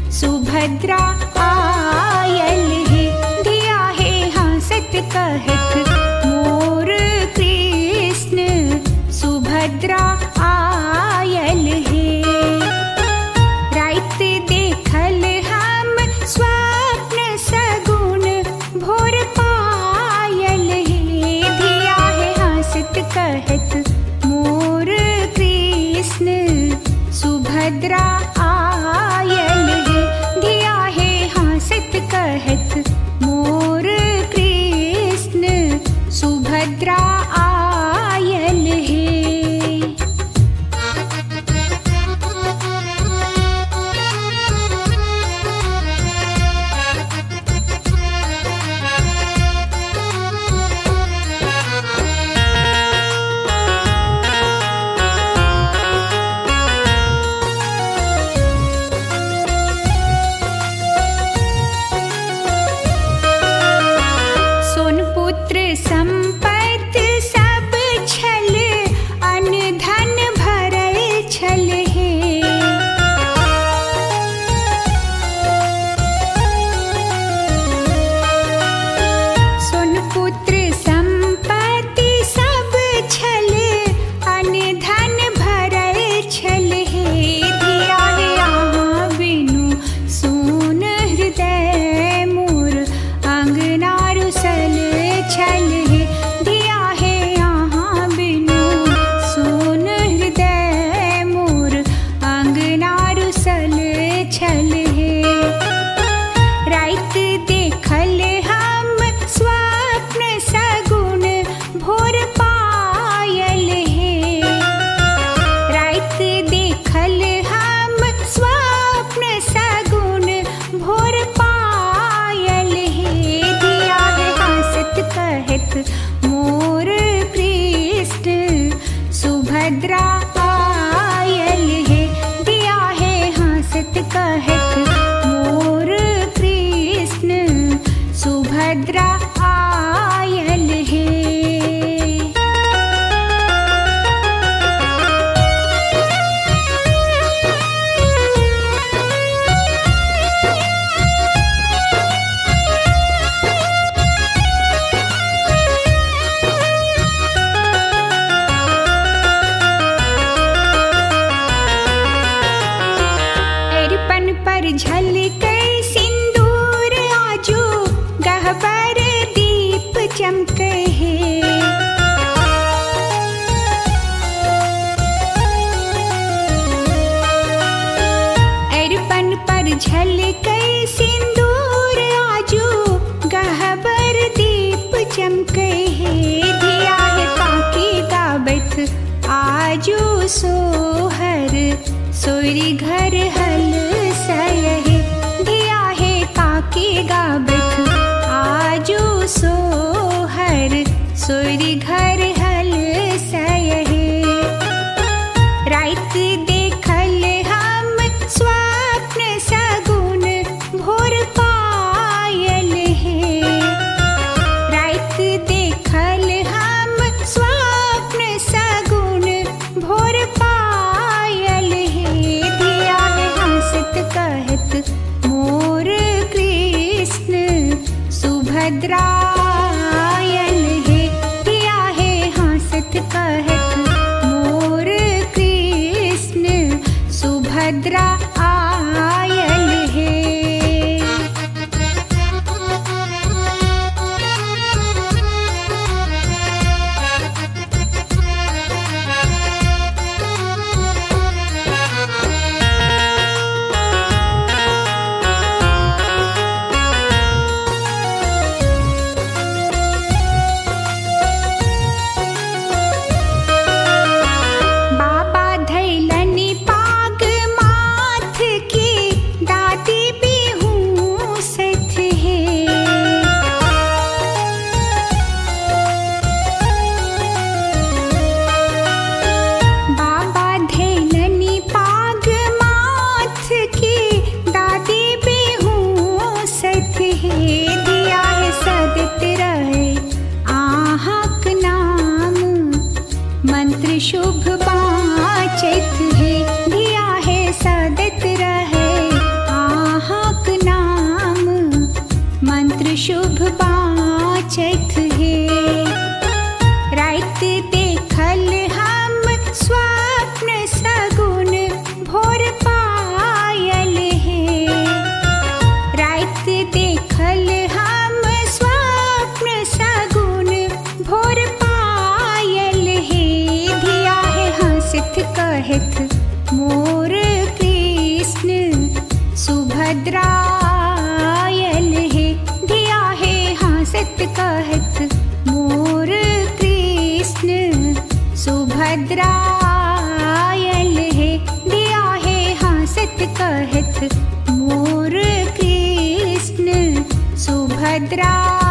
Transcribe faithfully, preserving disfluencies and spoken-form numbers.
सुभद्रा आयल है। धिया है हंसत कहत मोर कृष्ण सुभद्रा आयल है। रात देखल हम स्वप्न सगुन भोर पायल है। धिया है हंसत कहत मोर कृष्ण सुभद्रा आयल है। धिया है हंसत कहत मोर कृष्ण सुभद्रा आयल है। पुत्र संपत सब छल अन्न धन भरल छल है। सोन पुत्र संपत्ति सब छल अन्न धन भरल छल है। धिया है यहाँ बिनु सून हृदय मोर अंगना रुसल छल है। धिया है यहाँ बिनु सून हृदय मोर अंगना रुसल छल है। रात देखल हम स्वप्न सगुन भोर पायल है। रात देखल हम स्वप्न सगुन भोर पायल है। धिया है हंसत कहत मोर कृष्ण सुभद्रा आयल है। धिया है हंसत कहत मोर कृष्ण सुभद्रा आयल है। एरपन पर झलके सिंदूर आजू गहबर दीप चमके है। एरपन पर झलके सिंदूर आजू गहबर दीप चमके है। धिया है काकी गाबत आजू सोहर सोरी घर हल सय है। धिया है काकी गाबत आजू सोहर सोरी घर हल सय है। रात देखल हम स्वप्न सगुन भोर पायल है। रात देखल हम स्वप्न सगुन भोर पायल है। धिया है हंसत कहत मोर कृष्ण सुभद्रा आयल है। धिया है हंसत कहत मोर कृष्ण सुभद्रा आयल है। बाबा धैलनी पाग माथ की दादी बिहू सथ है। बाबा धैलनी पाग माथ की दादी बिहू सथ है। धिया है सदत रहे आहक नाम मंत्र शुभ बाचत है। धिया है सदत रहे आह कहत मोर कृष्ण सुभद्रायल है। धिया है हंसत कहत मोर कृष्ण सुभद्रायल है। धिया है हंसत कहत मोर कृष्ण सुभद्रा